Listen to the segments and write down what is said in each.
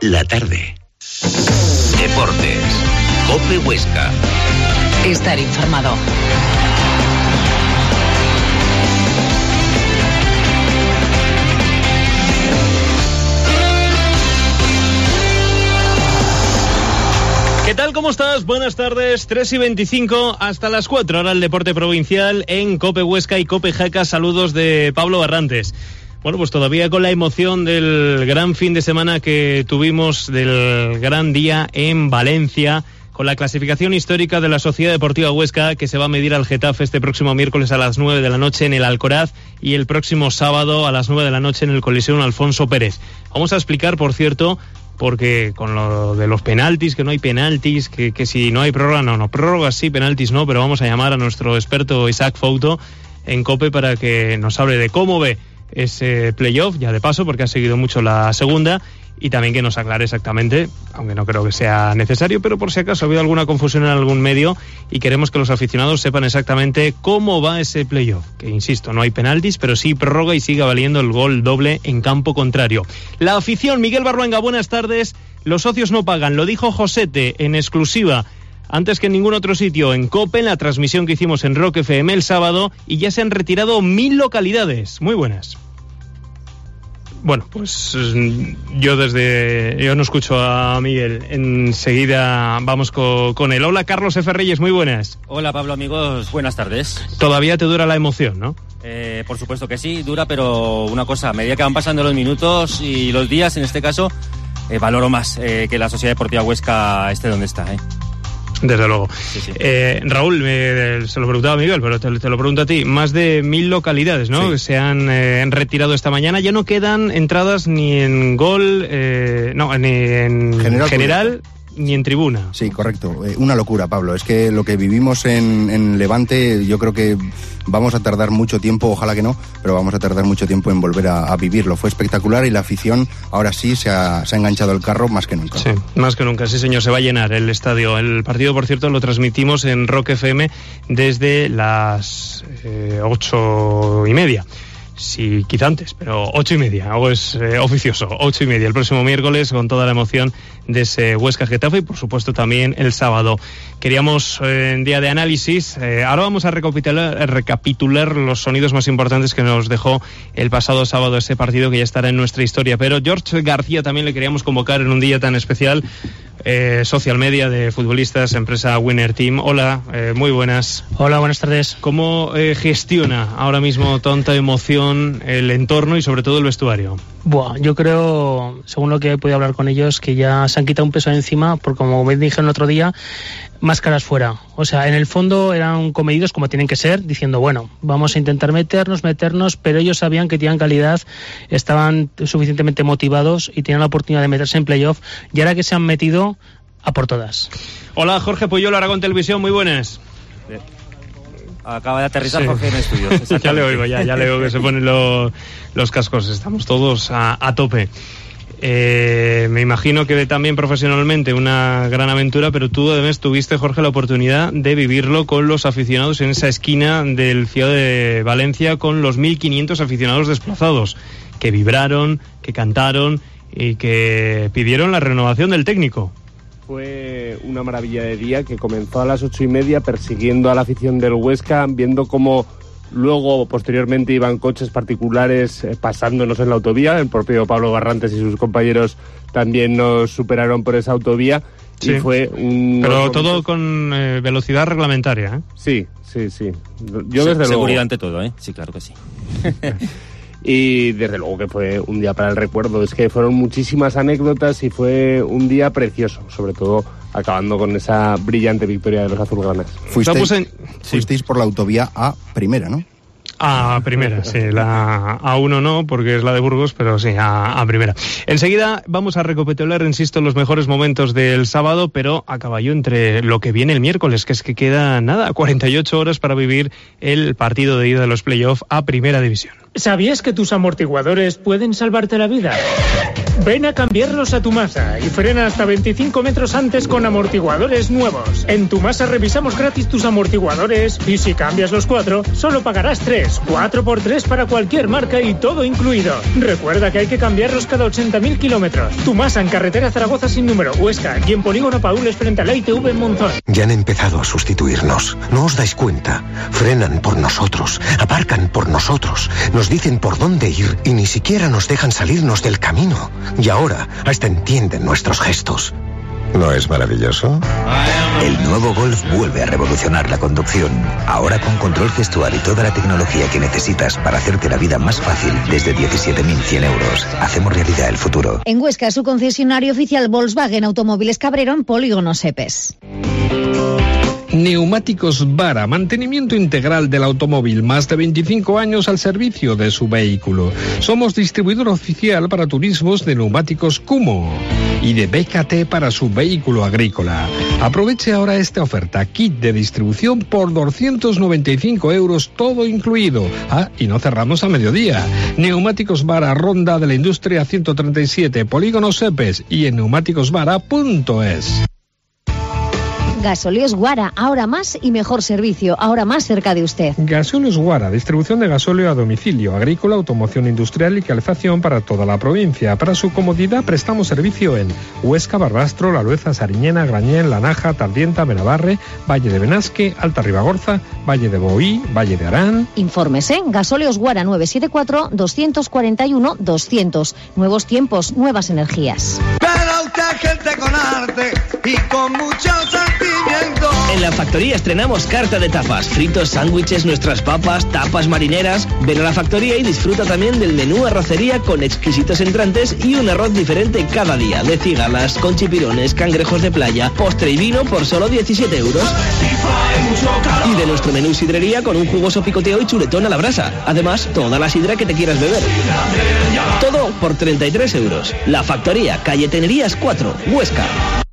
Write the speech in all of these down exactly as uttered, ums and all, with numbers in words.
la tarde. Deportes. COPE Huesca. Estar informado. ¿Qué tal? ¿Cómo estás? Buenas tardes, tres y veinticinco hasta las cuatro, ahora el deporte provincial en COPE Huesca y COPE Jaca. Saludos de Pablo Barrantes. Bueno, pues todavía con la emoción del gran fin de semana que tuvimos, del gran día en Valencia, con la clasificación histórica de la Sociedad Deportiva Huesca, que se va a medir al Getafe este próximo miércoles a las nueve de la noche en el Alcoraz y el próximo sábado a las nueve de la noche en el Coliseum Alfonso Pérez. Vamos a explicar, por cierto, porque con lo de los penaltis, que no hay penaltis, que, que si no hay prórroga, no, no, prórrogas sí, penaltis no, pero vamos a llamar a nuestro experto Isaac Fouto en COPE para que nos hable de cómo ve ese playoff, ya de paso, porque ha seguido mucho la segunda, y también que nos aclare exactamente, aunque no creo que sea necesario, pero por si acaso ha habido alguna confusión en algún medio y queremos que los aficionados sepan exactamente cómo va ese playoff, que insisto, no hay penaltis, pero sí prórroga y sigue valiendo el gol doble en campo contrario. La afición, Miguel Barruenga, buenas tardes. Los socios no pagan, lo dijo Josete en exclusiva antes que en ningún otro sitio en COPE, en la transmisión que hicimos en Rock F M el sábado, y ya se han retirado mil localidades. Muy buenas. Bueno, pues yo desde... Yo no escucho a Miguel. Enseguida vamos con, con él. Hola, Carlos F. Reyes, muy buenas. Hola, Pablo, amigos, buenas tardes. Todavía te dura la emoción, ¿no? Eh, por supuesto que sí, dura, pero una cosa, a medida que van pasando los minutos y los días, en este caso, eh, valoro más eh, que la Sociedad Deportiva Huesca esté donde está, ¿eh? Desde luego. Sí, sí. Eh, Raúl, eh, se lo preguntaba a Miguel, pero te, te lo pregunto a ti. Más de mil localidades, ¿no? Sí. Que se han eh, retirado esta mañana. Ya no quedan entradas ni en gol, eh, no, ni en general, general ni en tribuna. Sí, correcto. Eh, una locura, Pablo. Es que lo que vivimos en, en Levante, yo creo que vamos a tardar mucho tiempo, ojalá que no, pero vamos a tardar mucho tiempo en volver a, a vivirlo. Fue espectacular y la afición ahora sí se ha, se ha enganchado al carro más que nunca. Sí, más que nunca, sí señor, se va a llenar el estadio. El partido, por cierto, lo transmitimos en Rock F M desde las eh, ocho y media. Sí, quizá antes, pero ocho y media, algo es eh, oficioso, ocho y media el próximo miércoles con toda la emoción de ese Huesca Getafe y por supuesto también el sábado. Queríamos eh, en día de análisis, eh, ahora vamos a recapitular, recapitular los sonidos más importantes que nos dejó el pasado sábado ese partido que ya estará en nuestra historia, pero George García también le queríamos convocar en un día tan especial. Eh, social media de futbolistas, empresa Winner Team. Hola, eh, muy buenas. Hola, buenas tardes. ¿Cómo eh, gestiona ahora mismo tanta emoción el entorno y sobre todo el vestuario? Buah, yo creo, según lo que he podido hablar con ellos, que ya se han quitado un peso de encima, porque como me dijeron el otro día, máscaras fuera. O sea, en el fondo eran comedidos como tienen que ser, diciendo, bueno, vamos a intentar meternos, meternos, pero ellos sabían que tenían calidad, estaban suficientemente motivados y tenían la oportunidad de meterse en playoff, y ahora que se han metido, a por todas. Hola, Jorge Puyol, Aragón Televisión, muy buenas. Acaba de aterrizar, sí. Jorge en estudios. Ya le oigo, ya, ya le oigo que se ponen lo, los cascos, estamos todos a, a tope. Eh, me imagino que también profesionalmente una gran aventura, pero tú además tuviste, Jorge, la oportunidad de vivirlo con los aficionados en esa esquina del Ciudad de Valencia, con los mil quinientos aficionados desplazados, que vibraron, que cantaron y que pidieron la renovación del técnico. Fue una maravilla de día que comenzó a las ocho y media persiguiendo a la afición del Huesca, viendo cómo luego, posteriormente, iban coches particulares eh, pasándonos en la autovía. El propio Pablo Barrantes y sus compañeros también nos superaron por esa autovía. Sí, y fue un... Pero todo con eh, velocidad reglamentaria, ¿eh? Sí, sí, sí. Yo Se, desde seguridad luego... ante todo, ¿eh? Sí, claro que sí. Y desde luego que fue un día para el recuerdo. Es que fueron muchísimas anécdotas y fue un día precioso, sobre todo acabando con esa brillante victoria de los azulgranas. Fuisteis, en... fuisteis sí. por la autovía A primera, ¿no? A primera, sí, la A uno no, porque es la de Burgos, pero sí, a, a primera. Enseguida vamos a recapitular, insisto, los mejores momentos del sábado, pero a caballo entre lo que viene el miércoles, que es que queda nada, cuarenta y ocho horas para vivir el partido de ida de los playoffs a Primera División. ¿Sabías que tus amortiguadores pueden salvarte la vida? Ven a cambiarlos a Tumasa y frena hasta veinticinco metros antes con amortiguadores nuevos. En Tumasa revisamos gratis tus amortiguadores y si cambias los cuatro, solo pagarás tres. Cuatro por tres para cualquier marca y todo incluido. Recuerda que hay que cambiarlos cada ochenta mil kilómetros. Tumasa en carretera Zaragoza sin número, Huesca, y en Polígono Paules frente a la I T V en Monzón. Ya han empezado a sustituirnos. ¿No os dais cuenta? Frenan por nosotros, aparcan por nosotros, nos dicen por dónde ir y ni siquiera nos dejan salirnos del camino. Y ahora hasta entienden nuestros gestos. ¿No es maravilloso? El nuevo Golf vuelve a revolucionar la conducción. Ahora con control gestual y toda la tecnología que necesitas para hacerte la vida más fácil desde diecisiete mil cien euros. Hacemos realidad el futuro. En Huesca, su concesionario oficial Volkswagen Automóviles Cabrero en Polígono Sepes. Neumáticos Vara, mantenimiento integral del automóvil, más de veinticinco años al servicio de su vehículo. Somos distribuidor oficial para turismos de neumáticos Kumo y de B K T para su vehículo agrícola. Aproveche ahora esta oferta, kit de distribución por doscientos noventa y cinco euros, todo incluido. Ah, y no cerramos a mediodía. Neumáticos Vara, Ronda de la Industria ciento treinta y siete, Polígono Sepes y en neumáticos vara punto es. Gasóleos Guara, ahora más y mejor servicio, ahora más cerca de usted. Gasóleos Guara, distribución de gasóleo a domicilio, agrícola, automoción industrial y calefacción para toda la provincia. Para su comodidad prestamos servicio en Huesca, Barbastro, La Lueza, Sariñena, Grañén, La Naja, Tardienta, Benavarre, Valle de Benasque, Alta Ribagorza, Valle de Boí, Valle de Arán. Infórmese, Gasóleos Guara nueve siete cuatro, dos cuatro uno, doscientos. Nuevos tiempos, nuevas energías. Para usted gente con arte y con mucho sentimiento. En la factoría estrenamos carta de tapas, fritos, sándwiches, nuestras papas, tapas marineras. Ven a la factoría y disfruta también del menú arrocería con exquisitos entrantes y un arroz diferente cada día, de cigalas, con chipirones, cangrejos de playa, postre y vino por solo diecisiete euros. Y de nuestro menú sidrería con un jugoso picoteo y chuletón a la brasa. Además, toda la sidra que te quieras beber. Todo por treinta y tres euros. La factoría, calle Tenerías cuatro, Huesca.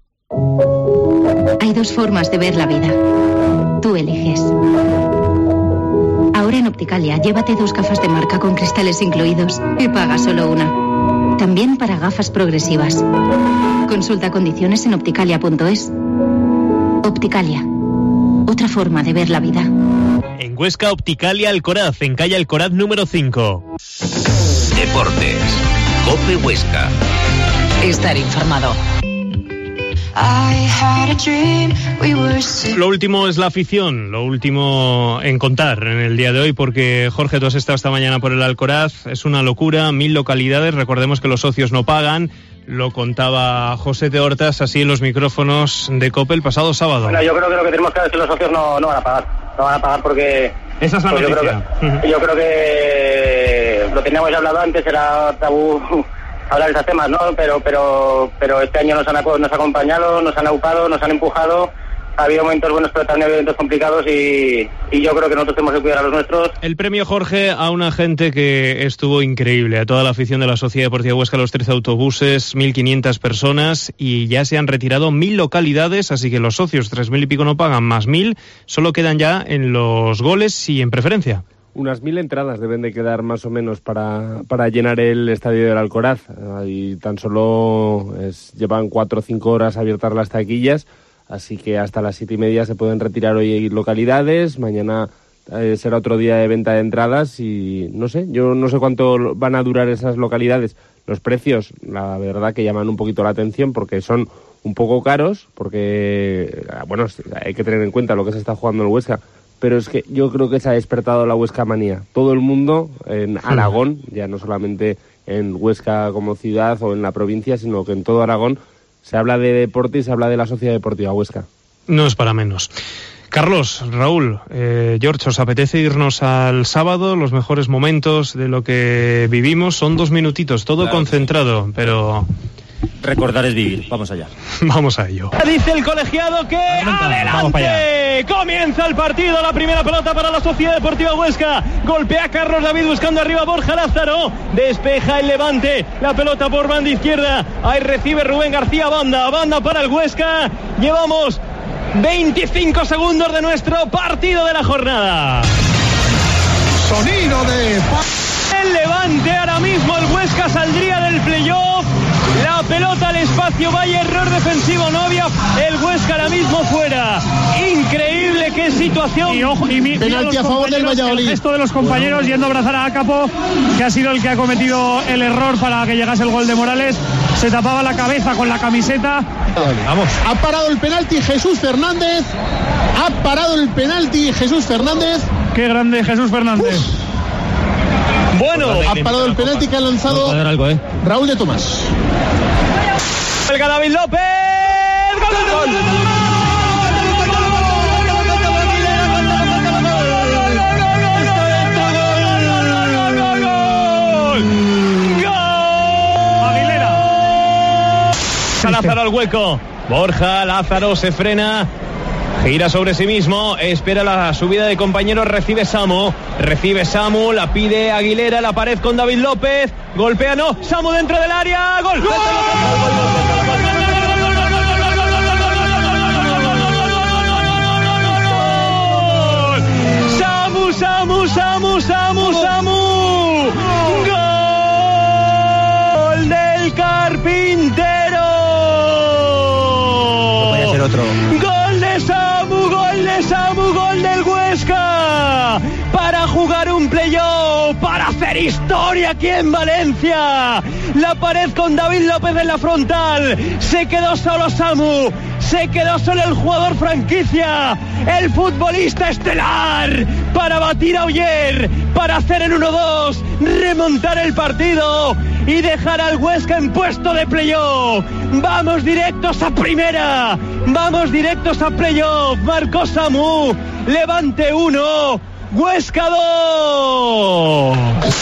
Hay dos formas de ver la vida. Tú eliges. Ahora en Opticalia, llévate dos gafas de marca con cristales incluidos y paga solo una. También para gafas progresivas. Consulta condiciones en opticalia punto es. Opticalia. Otra forma de ver la vida. En Huesca, Opticalia Alcoraz, en calle Alcoraz número cinco. Deportes. COPE Huesca. Estar informado. Lo último es la afición, lo último en contar en el día de hoy, porque Jorge, tú has estado esta mañana por el Alcoraz, es una locura, mil localidades, recordemos que los socios no pagan, lo contaba José de Hortas así en los micrófonos de COPE el pasado sábado. Bueno, yo creo que lo que tenemos claro es que los socios no, no van a pagar, no van a pagar porque... Esa es la pues noticia. Yo creo, que, yo creo que lo teníamos ya hablado antes, era tabú hablar de esos temas, ¿no? Pero pero pero este año nos han nos ha acompañado, nos han aupado, nos han empujado. Ha habido momentos buenos, pero también ha habido momentos complicados y, y yo creo que nosotros tenemos que cuidar a los nuestros. El premio, Jorge, a una gente que estuvo increíble, a toda la afición de la Sociedad Deportiva Huesca, los trece autobuses, mil quinientas personas, y ya se han retirado mil localidades, así que los socios, tres mil y pico no pagan, más mil, solo quedan ya en los goles y en preferencia. Unas mil entradas deben de quedar más o menos para, para llenar el estadio del Alcoraz. Y tan solo es, llevan cuatro o cinco horas abiertas las taquillas, así que hasta las siete y media se pueden retirar hoy localidades. Mañana eh, será otro día de venta de entradas y no sé, yo no sé cuánto van a durar esas localidades. Los precios, la verdad que llaman un poquito la atención porque son un poco caros, porque bueno, hay que tener en cuenta lo que se está jugando en Huesca. Pero es que yo creo que se ha despertado la Huesca manía. Todo el mundo en Aragón, ya no solamente en Huesca como ciudad o en la provincia, sino que en todo Aragón se habla de deporte y se habla de la Sociedad Deportiva Huesca. No es para menos. Carlos, Raúl, eh, George, ¿os apetece irnos al sábado? Los mejores momentos de lo que vivimos son dos minutitos, todo claro, concentrado, sí. Pero... Recordar es vivir, vamos allá. Vamos a ello. Dice el colegiado que adelante. Vamos para allá. Comienza el partido, la primera pelota para la Sociedad Deportiva Huesca. Golpea Carlos David buscando arriba a Borja Lázaro. Despeja el Levante, la pelota por banda izquierda. Ahí recibe Rubén García, banda, banda para el Huesca. Llevamos veinticinco segundos de nuestro partido de la jornada. Sonido de... del Levante. Ahora mismo el Huesca saldría del playoff. La pelota al espacio, vaya error defensivo, no había el Huesca ahora mismo fuera. Increíble, qué situación. Y ojo, y mi, penalti a favor del Valladolid. El gesto de los compañeros yendo a abrazar a Acapo, que ha sido el que ha cometido el error para que llegase el gol de Morales. Se tapaba la cabeza con la camiseta. Vamos. Ha parado el penalti Jesús Fernández. Ha parado el penalti Jesús Fernández. Qué grande Jesús Fernández. Uf. Bueno, ha parado el penalti que ha lanzado algo, ¿eh? Raúl de Tomás. El David López. ¡Gol, gol, gol! Lázaro al hueco. Borja Lázaro se frena. Gira sobre sí mismo, espera la subida de compañeros, recibe Samu, recibe Samu, la pide Aguilera, la pared con David López, golpea, no, Samu dentro del área, gol. ¡Gol! Samu, Samu, Samu, Samu, Samu, gol del Carpintero. No puede ser otro. Gol de Samu, gol de Samu, gol del Huesca, para jugar un playoff, para hacer historia aquí en Valencia. La pared con David López en la frontal, se quedó solo Samu, se quedó solo el jugador franquicia, el futbolista estelar, para batir a Oyer, para hacer el uno dos, remontar el partido y dejar al Huesca en puesto de playoff. Vamos directos a primera, vamos directos a playoff. Marcó Samu, Levante uno, Huesca dos.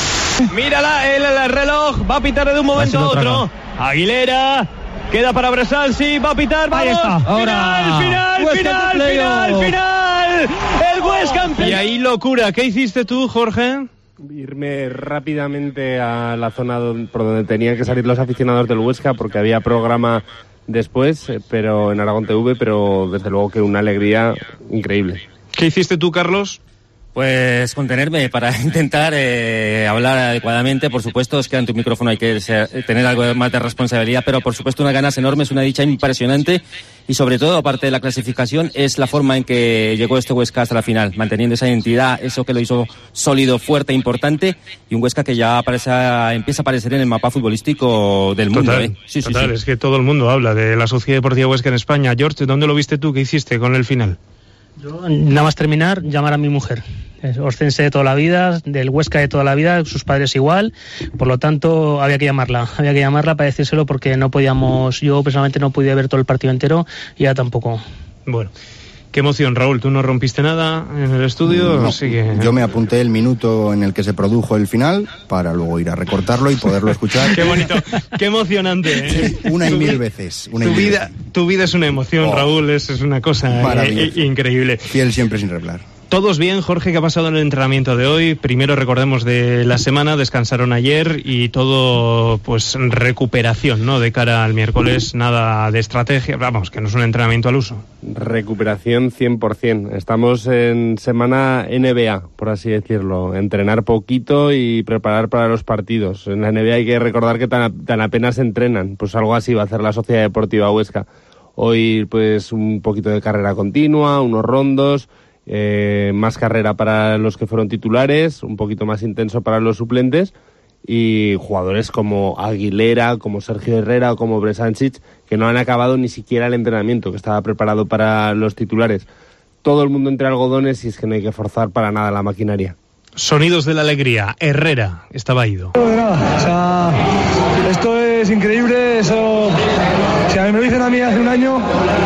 Mírala, el, el reloj va a pitar de un momento a otro. Aguilera, queda para Bresalsi, va a pitar, vamos. Ahí está. Ahora. Final, final, Huesca final, final, final. El Huesca en play. Y ahí locura, ¿qué hiciste tú, Jorge? Irme rápidamente a la zona donde, por donde tenían que salir los aficionados del Huesca, porque había programa después, pero en Aragón T V, pero desde luego que una alegría increíble. ¿Qué hiciste tú, Carlos? Pues contenerme para intentar eh, hablar adecuadamente. Por supuesto, es que ante un micrófono hay que ser, tener algo más de responsabilidad, pero por supuesto unas ganas enormes, una dicha impresionante y sobre todo, aparte de la clasificación, es la forma en que llegó este Huesca hasta la final, manteniendo esa identidad, eso que lo hizo sólido, fuerte, importante, y un Huesca que ya aparece, empieza a aparecer en el mapa futbolístico del mundo. Total, ¿eh? sí, total sí, sí. Es que todo el mundo habla de la Sociedad Deportiva Huesca en España. George, ¿dónde lo viste tú? ¿Qué hiciste con el final? Yo, nada más terminar, llamar a mi mujer. Es oscense de toda la vida, del Huesca de toda la vida, sus padres igual, por lo tanto había que llamarla, había que llamarla para decírselo porque no podíamos, yo personalmente no podía ver todo el partido entero y ella tampoco. Bueno, qué emoción, Raúl, ¿tú no rompiste nada en el estudio? No, Así que... Yo me apunté el minuto en el que se produjo el final para luego ir a recortarlo y poderlo escuchar. Qué bonito, qué emocionante, ¿eh? Una y mil veces. Una tu, y mil vida, veces. tu vida es una emoción, oh, Raúl, es, es una cosa eh, increíble. Fiel siempre sin reblar. Todos bien, Jorge, ¿qué ha pasado en el entrenamiento de hoy? Primero recordemos de la semana, descansaron ayer y todo, pues, recuperación, ¿no? De cara al miércoles, nada de estrategia, vamos, que no es un entrenamiento al uso. Recuperación cien por ciento. Estamos en semana N B A, por así decirlo. Entrenar poquito y preparar para los partidos. En la N B A hay que recordar que tan, tan apenas entrenan. Pues algo así va a hacer la Sociedad Deportiva Huesca. Hoy, pues, un poquito de carrera continua, unos rondos... Eh, más carrera para los que fueron titulares, un poquito más intenso para los suplentes y jugadores como Aguilera, como Sergio Herrera o como Bresancic que no han acabado ni siquiera el entrenamiento que estaba preparado para los titulares. Todo el mundo entre algodones y es que no hay que forzar para nada la maquinaria. Sonidos de la alegría. Herrera estaba ido. No, de nada. O sea, esto es increíble. Eso, si a mí me lo dicen a mí hace un año,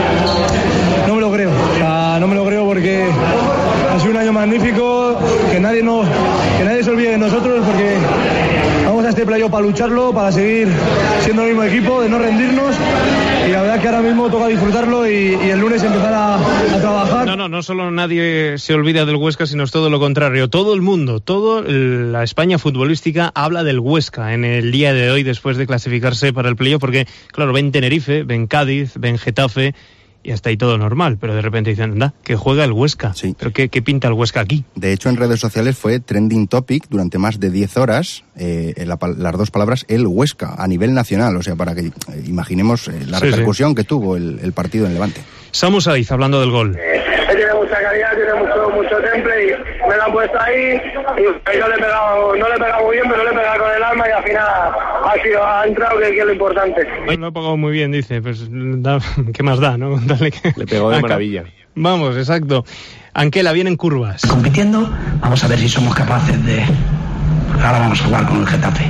no me lo creo. O sea, no me lo creo porque ha sido un año magnífico. Que nadie nos, que nadie se olvide de nosotros porque vamos a este playoff para lucharlo, para seguir siendo el mismo equipo, de no rendirnos. Y la verdad que ahora mismo toca disfrutarlo y, y el lunes empezar a, a trabajar. No, no, no solo nadie se olvida del Huesca, sino es todo lo contrario. Todo el mundo, toda la España futbolística habla del Huesca en el día de hoy después de clasificarse para el playoff, porque, claro, ven Tenerife, ven Cádiz, ven Getafe y hasta ahí todo normal, pero de repente dicen, anda, que juega el Huesca. Sí. ¿Pero qué, qué pinta el Huesca aquí? De hecho, en redes sociales fue trending topic durante más de diez horas, eh, la, las dos palabras, el Huesca, a nivel nacional, o sea, para que eh, imaginemos eh, la Sí, repercusión sí. que tuvo el, el partido en Levante. Samu Saiz, hablando del gol. Tiene mucha calidad, tiene mucho, mucho temple y me lo han puesto ahí y yo le he pegado, no le he pegado muy bien, pero le he pegado con el alma y al final ha sido, ha entrado, que, que es lo importante. Lo ha pagado muy bien, dice, pues da, ¿qué más da, no? Dale que... Le pegó de Acá. maravilla. Vamos, exacto. Anquela, vienen curvas. Compitiendo, vamos a ver si somos capaces de... Ahora vamos a jugar con el Getafe,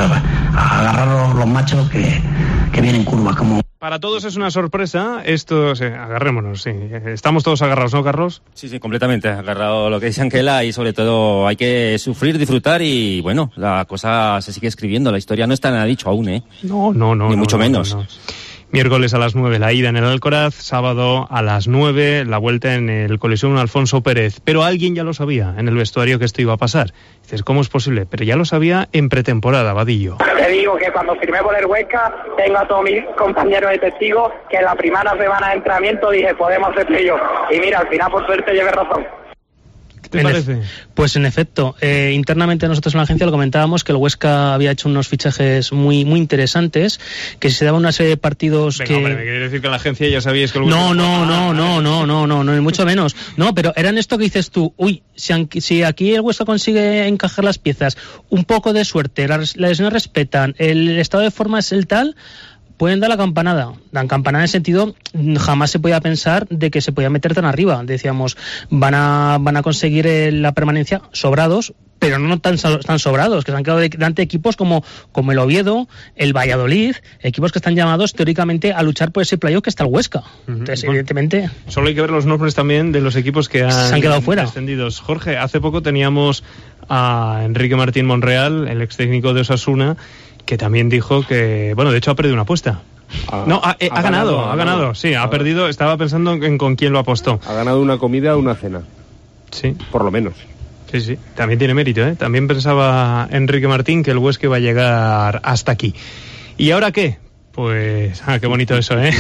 a agarrar los, los machos que, que vienen curvas como... Para todos es una sorpresa, esto, sí, agarrémonos, sí. Estamos todos agarrados, ¿no, Carlos? Sí, sí, completamente, agarrado lo que dice Anquela y sobre todo hay que sufrir, disfrutar y bueno, la cosa se sigue escribiendo, la historia no está nada dicho aún, ¿eh? No, no, no. Ni no, mucho no, menos. No, no. Miércoles a las nueve la ida en el Alcoraz, sábado a las nueve la vuelta en el Coliseum Alfonso Pérez. Pero alguien ya lo sabía en el vestuario que esto iba a pasar. Dices, ¿cómo es posible? Pero ya lo sabía en pretemporada, Vadillo. Te digo que cuando firmé por el Huesca, tengo a todos mis compañeros de testigos que en la primera semana de entrenamiento dije, podemos hacer playoff. Y mira, al final por suerte llevé razón. ¿Qué te parece? En pues en efecto, eh, internamente nosotros en la agencia lo comentábamos que el Huesca había hecho unos fichajes muy muy interesantes, que se daban una serie de partidos Venga, que... hombre, ¿me quiere decir que en la agencia ya sabíais que el Huesca... No, no, no, no, no, no, no, no, ni mucho menos. No, pero eran esto que dices tú, uy, si, si aquí el Huesca consigue encajar las piezas, un poco de suerte, las, las lesiones respetan, el estado de forma es el tal... pueden dar la campanada. Dan campanada en el sentido, jamás se podía pensar de que se podía meter tan arriba. Decíamos, van a van a conseguir eh, la permanencia sobrados, pero no tan, tan sobrados, que se han quedado delante de equipos como, como el Oviedo, el Valladolid, equipos que están llamados teóricamente a luchar por ese playoff que está el Huesca. Uh-huh. Entonces, bueno, evidentemente... Solo hay que ver los nombres también de los equipos que han, se han quedado fuera. Descendidos. Jorge, hace poco teníamos a Enrique Martín Monreal, el ex técnico de Osasuna, que también dijo que, bueno, de hecho ha perdido una apuesta. Ha, no, ha, eh, ha, ha ganado, ganado, ha ganado, sí, ha, ha perdido, estaba pensando en con quién lo apostó. Ha ganado una comida o una cena. Sí. Por lo menos. Sí, sí, también tiene mérito, ¿eh? También pensaba Enrique Martín que el Huesca iba a llegar hasta aquí. ¿Y ahora qué? Pues, ah, qué bonito eso, ¿eh?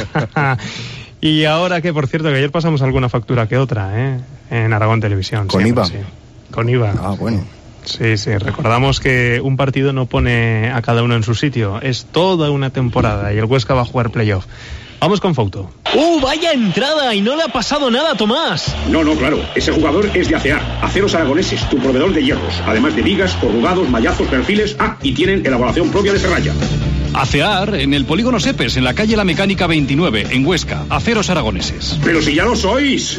¿Y ahora qué? Por cierto, que ayer pasamos alguna factura que otra, ¿eh? En Aragón Televisión. ¿Con siempre, I V A? Sí. Con I V A. Ah, bueno. Sí, sí, recordamos que un partido no pone a cada uno en su sitio, es toda una temporada y el Huesca va a jugar playoff. Vamos con Fouto. ¡Uh, vaya entrada! Y no le ha pasado nada a Tomás. No, no, claro. Ese jugador es de A C A, Aceros Aragoneses, tu proveedor de hierros. Además de vigas, corrugados, mallazos, perfiles. Ah, y tienen elaboración propia de serralla. ACEAR en el polígono Sepes, en la calle La Mecánica veintinueve, en Huesca. Aceros Aragoneses. ¡Pero si ya lo sois!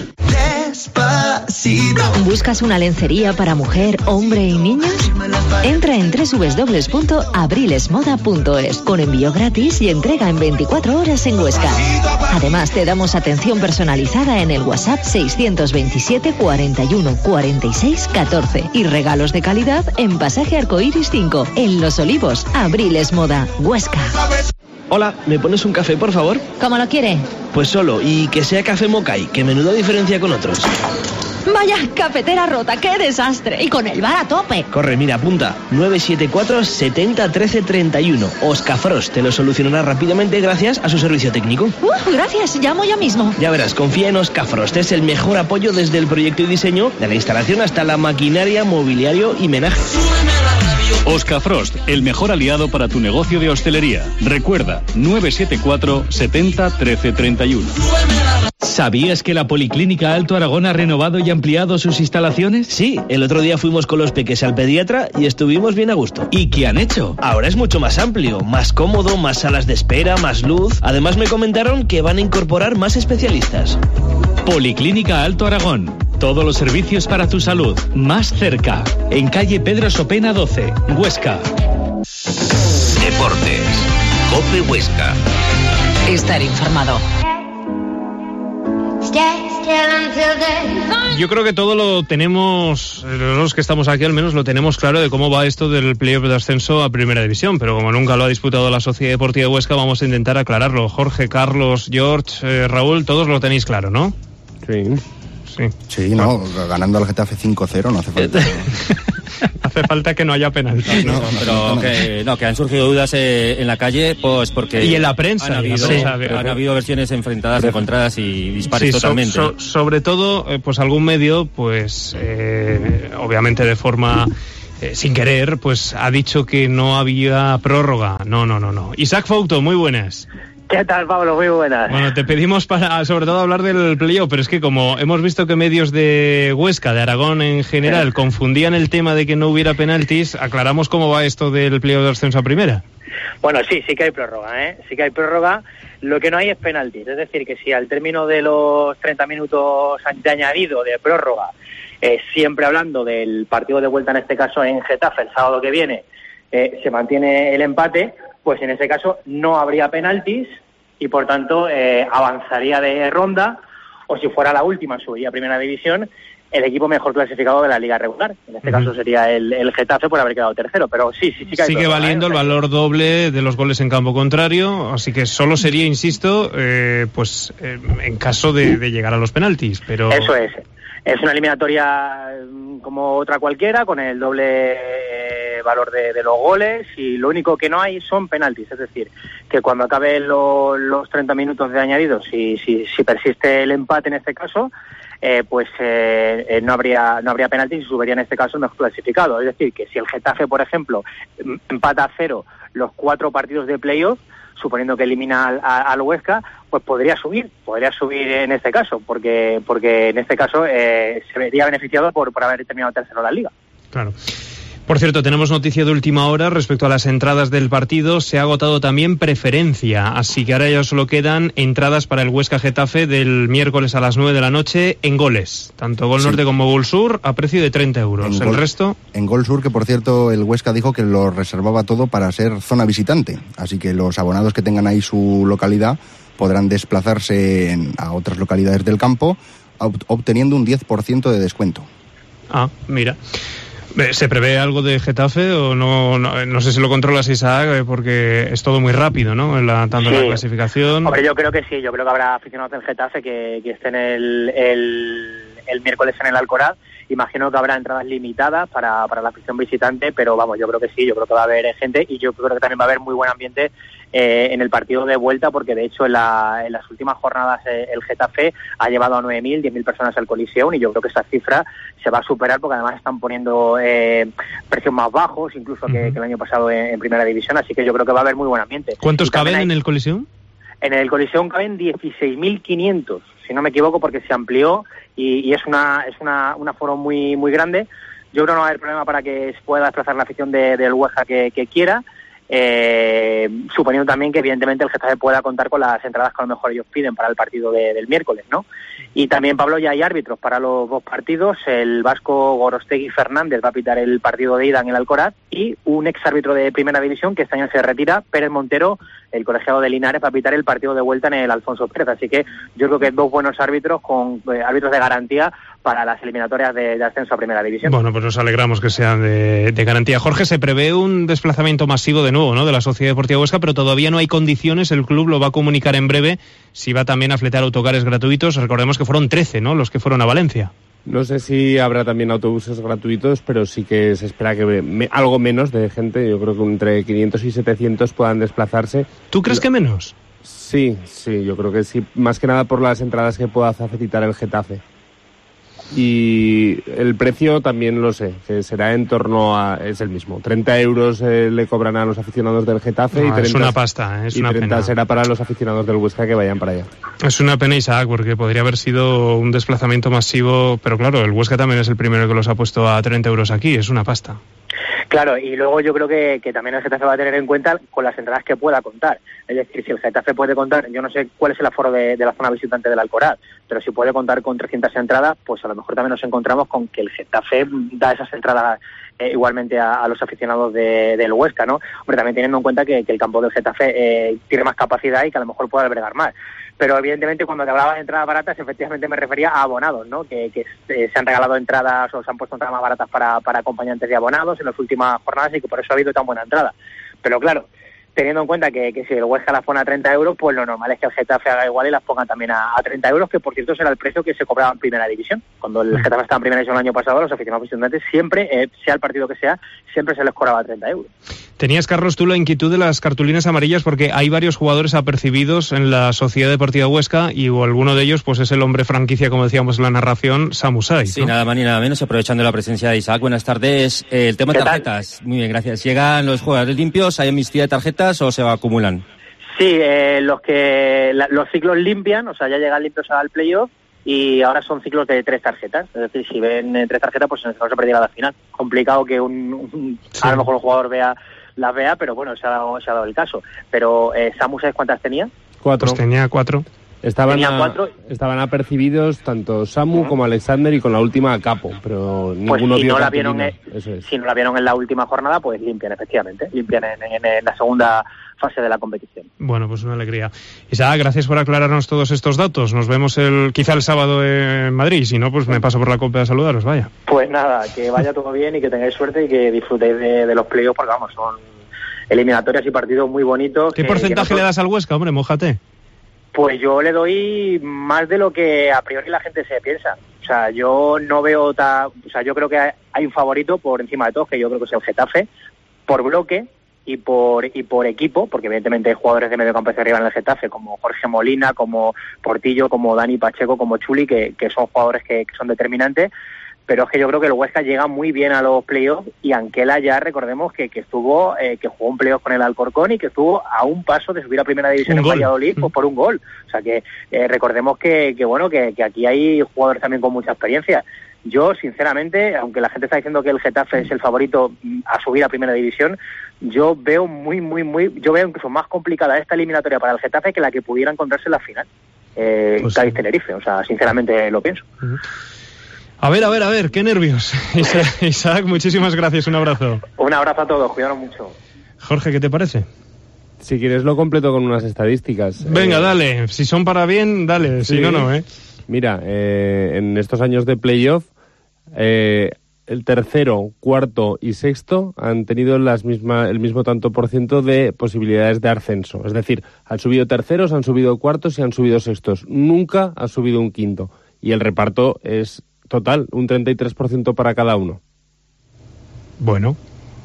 ¿Buscas una lencería para mujer, hombre y niños? Entra en doble u doble u doble u punto abrilesmoda punto es con envío gratis y entrega en veinticuatro horas en Huesca. Además te damos atención personalizada en el WhatsApp seiscientos veintisiete cuarenta y uno cuarenta y seis catorce y regalos de calidad en Pasaje Arcoiris cinco, en Los Olivos. Abriles Moda, Huesca. Hola, ¿me pones un café, por favor? ¿Cómo lo quiere? Pues solo, y que sea café Mokai, que menuda diferencia con otros. Vaya, cafetera rota, qué desastre. Y con el bar a tope. Corre, mira, apunta. nueve siete cuatro, setenta, trece, treinta y uno. Oscafrost te lo solucionará rápidamente gracias a su servicio técnico. Uh, gracias, llamo ya mismo. Ya verás, confía en Oscafrost. Es el mejor apoyo desde el proyecto y diseño, de la instalación hasta la maquinaria, mobiliario y menaje. Oscafrost, el mejor aliado para tu negocio de hostelería. Recuerda, nueve siete cuatro, setenta, trece, treinta y uno. ¿Sabías que la Policlínica Alto Aragón ha renovado y ampliado sus instalaciones? Sí, el otro día fuimos con los peques al pediatra y estuvimos bien a gusto. ¿Y qué han hecho? Ahora es mucho más amplio, más cómodo, más salas de espera, más luz. Además me comentaron que van a incorporar más especialistas. Policlínica Alto Aragón. Todos los servicios para tu salud, más cerca. En calle Pedro Sopena doce, Huesca. Deportes. COPE Huesca. Estar informado. Yo creo que todo lo tenemos, los que estamos aquí al menos lo tenemos claro de cómo va esto del playoff de ascenso a Primera División, pero como nunca lo ha disputado la Sociedad Deportiva Huesca, vamos a intentar aclararlo. Jorge, Carlos, George, eh, Raúl, todos lo tenéis claro, ¿no? Sí. Sí, sí, no, ganando al Getafe cinco cero no hace falta. Hace falta que no haya penalti. No, pero que, no, que han surgido dudas eh, en la calle, pues porque... Y en la prensa. Han habido, sí, han habido versiones enfrentadas, encontradas y dispares sí, totalmente. So, so, sobre todo, eh, pues algún medio, pues eh, obviamente de forma... Eh, sin querer, pues ha dicho que no había prórroga. No, no, no, no. Isaac Fouto, muy buenas. ¿Qué tal, Pablo? Muy buenas. Bueno, te pedimos para, sobre todo, hablar del playoff, pero es que como hemos visto que medios de Huesca, de Aragón en general, confundían el tema de que no hubiera penaltis, aclaramos cómo va esto del playoff de ascenso a primera. Bueno, sí, sí que hay prórroga, ¿eh? Sí que hay prórroga. Lo que no hay es penaltis. Es decir, que si al término de los treinta minutos de añadido de prórroga, eh, siempre hablando del partido de vuelta, en este caso en Getafe, el sábado que viene, eh, se mantiene el empate, pues en ese caso no habría penaltis y por tanto eh, avanzaría de ronda, o si fuera la última, subiría a primera división el equipo mejor clasificado de la liga regular. En este uh-huh. caso sería el, el Getafe por haber quedado tercero, pero sí, sí, sí que hay sigue prórroga, valiendo ¿eh? el valor doble de los goles en campo contrario, así que solo sería, insisto, eh, pues eh, en caso de, de llegar a los penaltis, pero... Eso es. Es una eliminatoria como otra cualquiera, con el doble valor de, de los goles, y lo único que no hay son penaltis. Es decir, que cuando acaben lo, los treinta minutos de añadido, si, si, si persiste el empate en este caso, eh, pues eh, eh, no habría no habría penaltis y subiría en este caso el mejor clasificado. Es decir, que si el Getafe, por ejemplo, empata a cero los cuatro partidos de playoff, suponiendo que elimina al, al Huesca, pues podría subir, podría subir en este caso, porque porque en este caso eh, se vería beneficiado por, por haber terminado tercero la Liga. Claro. Por cierto, tenemos noticia de última hora respecto a las entradas del partido. Se ha agotado también preferencia, así que ahora ya solo quedan entradas para el Huesca Getafe del miércoles a las nueve de la noche en goles, tanto Gol sí. Norte como Gol Sur, a precio de treinta euros. En el gol, resto... En Gol Sur, que por cierto el Huesca dijo que lo reservaba todo para ser zona visitante, así que los abonados que tengan ahí su localidad podrán desplazarse en, a otras localidades del campo, obteniendo un diez por ciento de descuento. Ah, mira... ¿Se prevé algo de Getafe o no? No, no sé si lo controlas, Isaac, porque es todo muy rápido, ¿no? En la, tanto sí. en la clasificación. Hombre, yo creo que sí. Yo creo que habrá aficionados del Getafe que, que estén el, el, el miércoles en el Alcoraz. Imagino que habrá entradas limitadas para, para la afición visitante, pero vamos, yo creo que sí. Yo creo que va a haber gente y yo creo que también va a haber muy buen ambiente eh, en el partido de vuelta, porque de hecho en, la, en las últimas jornadas eh, el Getafe ha llevado a nueve mil, diez mil personas al Coliseum, y yo creo que esa cifra se va a superar, porque además están poniendo eh, precios más bajos incluso uh-huh. que, que el año pasado en, en Primera División, así que yo creo que va a haber muy buen ambiente. ¿Cuántos caben hay, en el Coliseum? En el Coliseum caben dieciséis mil quinientos, si no me equivoco, porque se amplió y, y es una es una, un aforo muy muy grande. Yo creo que no va a haber problema para que se pueda desplazar la afición de, del Huesca que, que quiera, eh, suponiendo también que evidentemente el Getafe pueda contar con las entradas que a lo mejor ellos piden para el partido de, del miércoles, ¿no? Y también, Pablo, ya hay árbitros para los dos partidos. El vasco Gorostegui Fernández va a pitar el partido de ida en el Alcoraz, y un ex árbitro de Primera División que este año se retira, Pérez Montero, el colegiado de Linares, va a pitar el partido de vuelta en el Alfonso Pérez. Así que yo creo que dos buenos árbitros, con eh, árbitros de garantía para las eliminatorias de, de ascenso a Primera División. Bueno, pues nos alegramos que sean de, de garantía. Jorge, se prevé un desplazamiento masivo de nuevo, ¿no?, de la Sociedad Deportiva Huesca, pero todavía no hay condiciones. El club lo va a comunicar en breve si va también a fletar autocares gratuitos. Recordemos que fueron trece, ¿no?, los que fueron a Valencia. No sé si habrá también autobuses gratuitos, pero sí que se espera que me, algo menos de gente. Yo creo que entre quinientos y setecientos puedan desplazarse. ¿Tú crees que menos? Sí, sí, yo creo que sí. Más que nada por las entradas que pueda facilitar el Getafe. Y el precio también lo sé, que será en torno a... es el mismo. treinta euros eh, le cobran a los aficionados del Getafe. No, y treinta, es una pasta, ¿eh? Es y una treinta pena. será para los aficionados del Huesca que vayan para allá. Es una pena, Isaac, porque podría haber sido un desplazamiento masivo, pero claro, el Huesca también es el primero que los ha puesto a treinta euros aquí, es una pasta. Claro, y luego yo creo que, que también el Getafe va a tener en cuenta con las entradas que pueda contar. Es decir, si el Getafe puede contar, yo no sé cuál es el aforo de, de la zona visitante del Alcoraz, pero si puede contar con trescientas entradas, pues a lo mejor también nos encontramos con que el Getafe da esas entradas eh, igualmente a, a los aficionados de, del Huesca, ¿no? Hombre, también teniendo en cuenta que, que el campo del Getafe eh, tiene más capacidad y que a lo mejor puede albergar más. Pero evidentemente cuando te hablaba de entradas baratas, efectivamente me refería a abonados, ¿no? Que, que eh, se han regalado entradas o se han puesto entradas más baratas para, para acompañantes de abonados en las últimas jornadas, y que por eso ha habido tan buena entrada. Pero claro, teniendo en cuenta que, que si el Huesca las pone a treinta euros, pues lo normal es que el Getafe haga igual y las ponga también a, a treinta euros, que por cierto será el precio que se cobraba en Primera División. Cuando el Getafe estaba en Primera División el año pasado, los aficionados visitantes siempre, eh, sea el partido que sea, siempre se les cobraba a treinta euros. Tenías, Carlos, tú la inquietud de las cartulinas amarillas, porque hay varios jugadores apercibidos en la Sociedad Deportiva Huesca y alguno de ellos pues es el hombre franquicia, como decíamos en la narración, Samu Saiz, Sí, ¿no? nada más ni nada menos, aprovechando la presencia de Isaac. Buenas tardes. Eh, el tema de tarjetas. Muy bien, gracias. ¿Llegan los jugadores limpios? ¿Hay amnistía de tarjetas o se acumulan? Sí, eh, los que la, los ciclos limpian, o sea, ya llegan limpios al playoff y ahora son ciclos de tres tarjetas. Es decir, si ven eh, tres tarjetas, pues no se perderá la final. Complicado que un, un sí. a lo mejor un jugador vea las vea, pero bueno, se ha dado, se ha dado el caso. Pero eh, Samu, ¿sabes cuántas tenía? Cuatro. Pues tenía cuatro. Estaban, tenía a, cuatro. estaban apercibibidos tanto Samu uh-huh. como Alexander y con la última Capo, pero pues ninguno si vio no la vieron en, Eso es. Si no la vieron en la última jornada, pues limpian, efectivamente. Limpian en, en, en la segunda fase de la competición. Bueno, pues una alegría. Isaac, gracias por aclararnos todos estos datos. Nos vemos el quizá el sábado en Madrid. Si no, pues me paso por la Copa a saludaros, vaya. Pues nada, que vaya todo bien y que tengáis suerte y que disfrutéis de, de los playoffs, porque vamos, son eliminatorias y partidos muy bonitos. ¿Qué que, porcentaje que nosotros... le das al Huesca, hombre? Mójate. Pues yo le doy más de lo que a priori la gente se piensa. O sea, yo no veo... Ta... O sea, yo creo que hay un favorito por encima de todos, que yo creo que es el Getafe, por bloque y por y por equipo, porque evidentemente hay jugadores de medio campo hacia arriba en el Getafe, como Jorge Molina, como Portillo, como Dani Pacheco, como Chuli, que, que son jugadores que, que son determinantes. Pero es que yo creo que el Huesca llega muy bien a los playoffs y Anquela ya recordemos que, que estuvo, eh, que jugó un playoff con el Alcorcón y que estuvo a un paso de subir a Primera División en Valladolid pues, por un gol. O sea que eh, recordemos que, que bueno que, que aquí hay jugadores también con mucha experiencia. Yo, sinceramente, aunque la gente está diciendo que el Getafe es el favorito a subir a Primera División, yo veo muy, muy, muy, yo veo incluso más complicada esta eliminatoria para el Getafe que la que pudiera encontrarse en la final. Eh, pues Cádiz Tenerife, o sea, sinceramente lo pienso. Uh-huh. A ver, a ver, a ver, qué nervios. Isaac, Isaac, muchísimas gracias, un abrazo. Un abrazo a todos, cuidaros mucho. Jorge, ¿qué te parece? Si quieres lo completo con unas estadísticas. Venga, eh... si si son para bien, dale, sí. Si no, no, ¿eh? Mira, eh, en estos años de playoff, eh, el tercero, cuarto y sexto han tenido las misma, el mismo tanto por ciento de posibilidades de ascenso. Es decir, han subido terceros, han subido cuartos y han subido sextos. Nunca ha subido un quinto. Y el reparto es... total, un treinta y tres por ciento para cada uno. Bueno.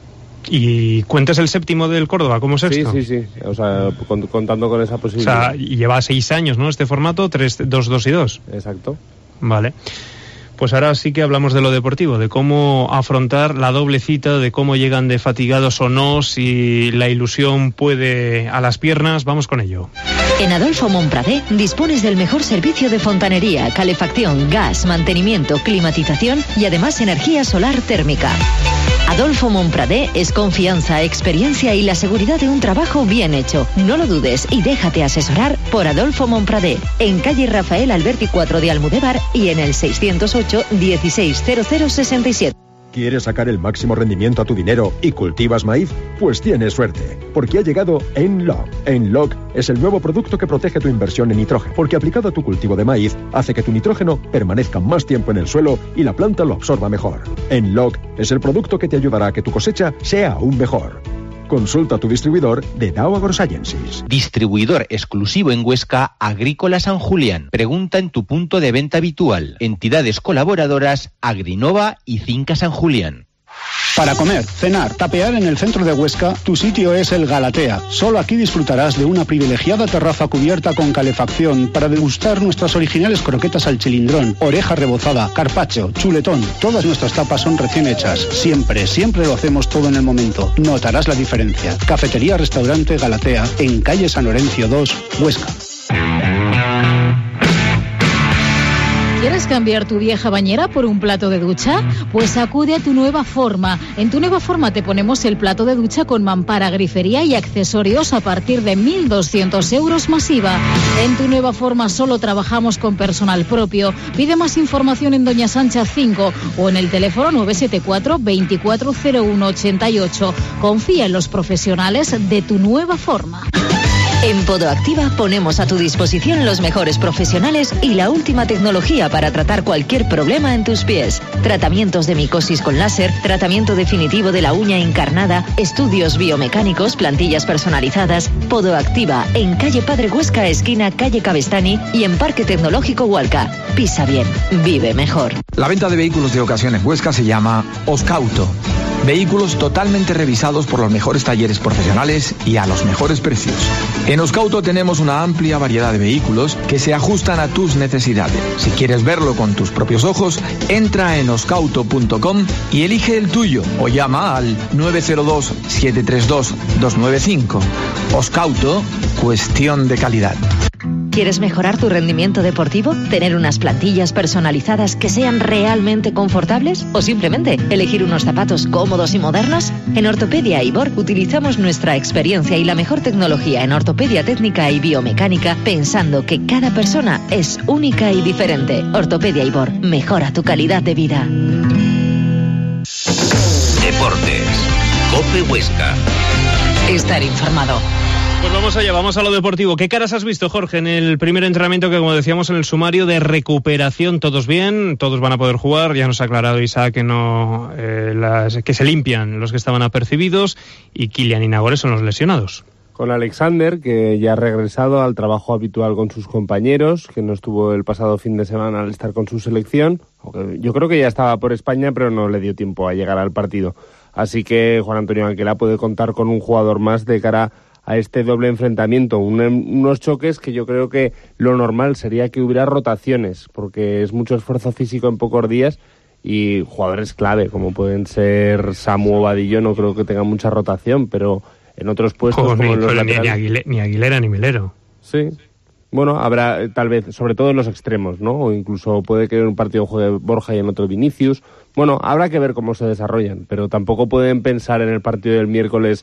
¿Y cuentas el séptimo del Córdoba como sexto? Sí, sí, sí. O sea, con, contando con esa posibilidad. O sea, lleva seis años, ¿no? Este formato, tres, dos, dos y dos. Exacto. Vale. Pues ahora sí que hablamos de lo deportivo, de cómo afrontar la doble cita, de cómo llegan de fatigados o no, si la ilusión puede a las piernas. Vamos con ello. En Adolfo Montpradé dispones del mejor servicio de fontanería, calefacción, gas, mantenimiento, climatización y además energía solar térmica. Adolfo Montpradé es confianza, experiencia y la seguridad de un trabajo bien hecho. No lo dudes y déjate asesorar por Adolfo Montpradé, en calle Rafael Alberti cuatro de Almudévar y en el seiscientos ocho, dieciséis, cero cero sesenta y siete. ¿Quieres sacar el máximo rendimiento a tu dinero y cultivas maíz? Pues tienes suerte, porque ha llegado Enlog. Enlog es el nuevo producto que protege tu inversión en nitrógeno, porque aplicado a tu cultivo de maíz, hace que tu nitrógeno permanezca más tiempo en el suelo y la planta lo absorba mejor. Enlog es el producto que te ayudará a que tu cosecha sea aún mejor. Consulta a tu distribuidor de Dow AgroSciences. Distribuidor exclusivo en Huesca, Agrícola San Julián. Pregunta en tu punto de venta habitual. Entidades colaboradoras, Agrinova y Finca San Julián. Para comer, cenar, tapear en el centro de Huesca, tu sitio es el Galatea. Solo aquí disfrutarás de una privilegiada terraza cubierta con calefacción para degustar nuestras originales croquetas al chilindrón, oreja rebozada, carpaccio, chuletón. Todas nuestras tapas son recién hechas. Siempre, siempre lo hacemos todo en el momento. Notarás la diferencia. Cafetería Restaurante Galatea, en calle San Lorenzo dos, Huesca. ¿Quieres cambiar tu vieja bañera por un plato de ducha? Pues acude a Tu Nueva Forma. En Tu Nueva Forma te ponemos el plato de ducha con mampara, grifería y accesorios a partir de mil doscientos euros más I V A. En Tu Nueva Forma solo trabajamos con personal propio. Pide más información en Doña Sancha cinco o en el teléfono nueve siete cuatro, veinticuatro cero uno ochenta y ocho. Confía en los profesionales de Tu Nueva Forma. En Podoactiva ponemos a tu disposición los mejores profesionales y la última tecnología para tratar cualquier problema en tus pies. Tratamientos de micosis con láser, tratamiento definitivo de la uña encarnada, estudios biomecánicos, plantillas personalizadas. Podoactiva en calle Padre Huesca, esquina calle Cabestani y en Parque Tecnológico Hualca. Pisa bien, vive mejor. La venta de vehículos de ocasión en Huesca se llama Oscauto. Vehículos totalmente revisados por los mejores talleres profesionales y a los mejores precios. En Oscauto tenemos una amplia variedad de vehículos que se ajustan a tus necesidades. Si quieres verlo con tus propios ojos, entra en oscauto punto com y elige el tuyo o llama al nueve cero dos, siete tres dos, dos nueve cinco. Oscauto, cuestión de calidad. ¿Quieres mejorar tu rendimiento deportivo? ¿Tener unas plantillas personalizadas que sean realmente confortables? ¿O simplemente elegir unos zapatos cómodos y modernos? En Ortopedia Ibor utilizamos nuestra experiencia y la mejor tecnología en ortopedia técnica y biomecánica, pensando que cada persona es única y diferente. Ortopedia Ibor, mejora tu calidad de vida. Deportes. COPE Huesca. Estar informado. Pues vamos allá, vamos a lo deportivo. ¿Qué caras has visto, Jorge, en el primer entrenamiento que, como decíamos en el sumario, de recuperación? ¿Todos bien? ¿Todos van a poder jugar? Ya nos ha aclarado Isaac que no, eh, las, que se limpian los que estaban apercibidos, y Kylian y Nagore son los lesionados. Con Alexander, que ya ha regresado al trabajo habitual con sus compañeros, que no estuvo el pasado fin de semana al estar con su selección. Yo creo que ya estaba por España, pero no le dio tiempo a llegar al partido. Así que Juan Antonio Anquela puede contar con un jugador más de cara a este doble enfrentamiento, un, unos choques que yo creo que lo normal sería que hubiera rotaciones, porque es mucho esfuerzo físico en pocos días y jugadores clave, como pueden ser Samu o Vadillo, no creo que tengan mucha rotación, pero en otros puestos... Oh, como ni, en los ni, laterales, ni, Aguilera, ni Aguilera ni Melero. Sí, bueno, habrá tal vez, sobre todo en los extremos, ¿no? O incluso puede que en un partido juegue Borja y en otro Vinicius. Bueno, habrá que ver cómo se desarrollan, pero tampoco pueden pensar en el partido del miércoles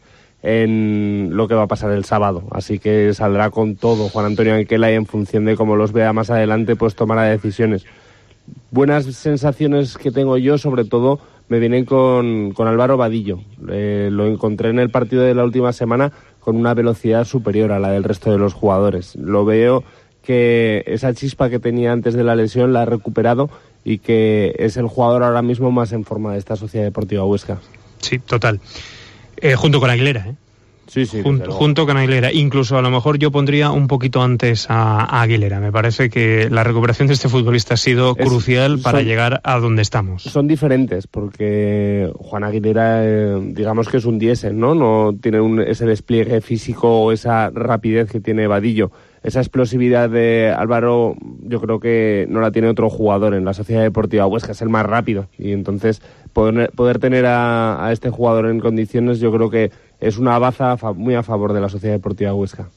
en lo que va a pasar el sábado, así que saldrá con todo Juan Antonio Anquela y en función de cómo los vea más adelante pues tomará decisiones. Buenas sensaciones que tengo yo, sobre todo me vienen con, con Álvaro Vadillo. Eh, lo encontré en el partido de la última semana con una velocidad superior a la del resto de los jugadores. Lo veo que esa chispa que tenía antes de la lesión la ha recuperado y que es el jugador ahora mismo más en forma de esta Sociedad Deportiva Huesca. Sí, total. Eh, junto con Aguilera, ¿eh? Sí, sí. Jun, junto con Aguilera. Incluso a lo mejor yo pondría un poquito antes a, a Aguilera. Me parece que la recuperación de este futbolista ha sido es, crucial para son, llegar a donde estamos. Son diferentes, porque Juan Aguilera, eh, digamos que es un diésel, ¿no? No tiene un, ese despliegue físico o esa rapidez que tiene Vadillo. Esa explosividad de Álvaro yo creo que no la tiene otro jugador en la Sociedad Deportiva Huesca, es el más rápido, y entonces poder, poder tener a, a este jugador en condiciones yo creo que es una baza muy a favor de la Sociedad Deportiva Huesca.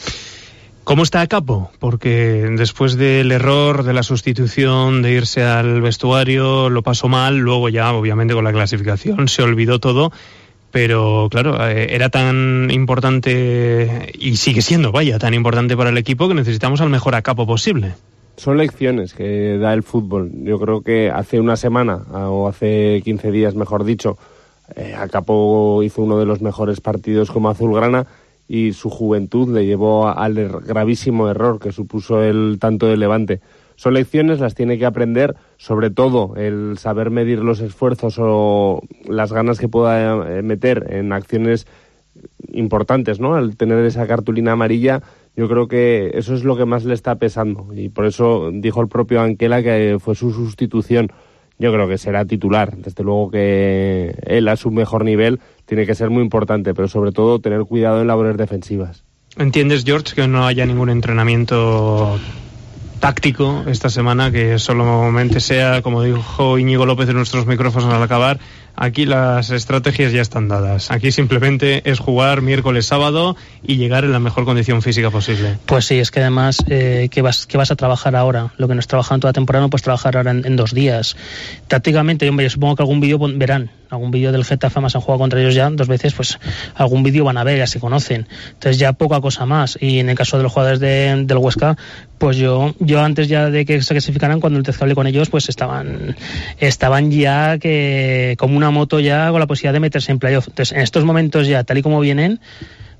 ¿Cómo está Capo? Porque después del error de la sustitución, de irse al vestuario, lo pasó mal, luego ya obviamente con la clasificación se olvidó todo. Pero claro, eh, era tan importante y sigue siendo, vaya, tan importante para el equipo que necesitamos al mejor a capo posible. Son lecciones que da el fútbol. Yo creo que hace una semana, o hace quince días mejor dicho, eh, a capo hizo uno de los mejores partidos como azulgrana y su juventud le llevó al er- gravísimo error que supuso el tanto de Levante. Son lecciones, las tiene que aprender, sobre todo el saber medir los esfuerzos o las ganas que pueda meter en acciones importantes, ¿no? Al tener esa cartulina amarilla, yo creo que eso es lo que más le está pesando y por eso dijo el propio Anquela que fue su sustitución. Yo creo que será titular, desde luego que él a su mejor nivel tiene que ser muy importante, pero sobre todo tener cuidado en labores defensivas. ¿Entiendes, George, que no haya ningún entrenamiento táctico esta semana, que solamente sea, como dijo Íñigo López en nuestros micrófonos al acabar, aquí las estrategias ya están dadas? Aquí simplemente es jugar miércoles, sábado y llegar en la mejor condición física posible. Pues sí, es que además, eh, ¿qué vas, qué vas a trabajar ahora? Lo que no has trabajado en toda temporada no puedes trabajar ahora en, en dos días. Tácticamente, hombre, yo supongo que algún vídeo verán, algún vídeo del Getafe, más han jugado contra ellos ya dos veces, pues algún vídeo van a ver, ya se conocen. Entonces ya poca cosa más. Y en el caso de los jugadores de, del Huesca, pues yo yo antes ya de que se clasificaran, cuando el hablé con ellos, pues estaban estaban ya que como una moto ya con la posibilidad de meterse en playoff. Entonces en estos momentos ya, tal y como vienen,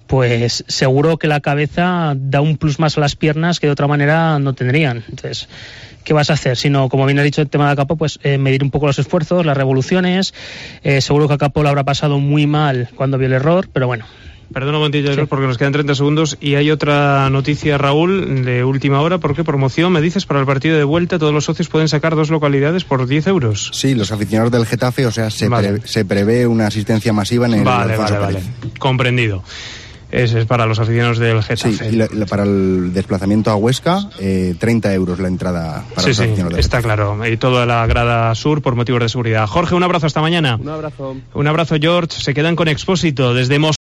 pues seguro que la cabeza da un plus más a las piernas que de otra manera no tendrían. Entonces, ¿qué vas a hacer? Sino, como bien has dicho el tema de Acapo, pues eh, medir un poco los esfuerzos, las revoluciones. Eh, seguro que Acapo lo habrá pasado muy mal cuando vio el error, pero bueno. Perdona un momentillo, Sí. porque nos quedan treinta segundos y hay otra noticia, Raúl, de última hora. ¿Por qué? Promoción, me dices, para el partido de vuelta todos los socios pueden sacar dos localidades por diez euros. Sí, los aficionados del Getafe, o sea, se, Vale. pre- se prevé una asistencia masiva en el Vale, Alfonso vale, Pérez. vale. Comprendido. Ese es para los aficionados del Getafe. Sí, y la- la- para el desplazamiento a Huesca, eh, treinta euros la entrada para Sí, los sí, aficionados del está claro. Y toda la grada sur por motivos de seguridad. Jorge, un abrazo hasta mañana. Un abrazo. Un abrazo, George. Se quedan con Expósito desde Mos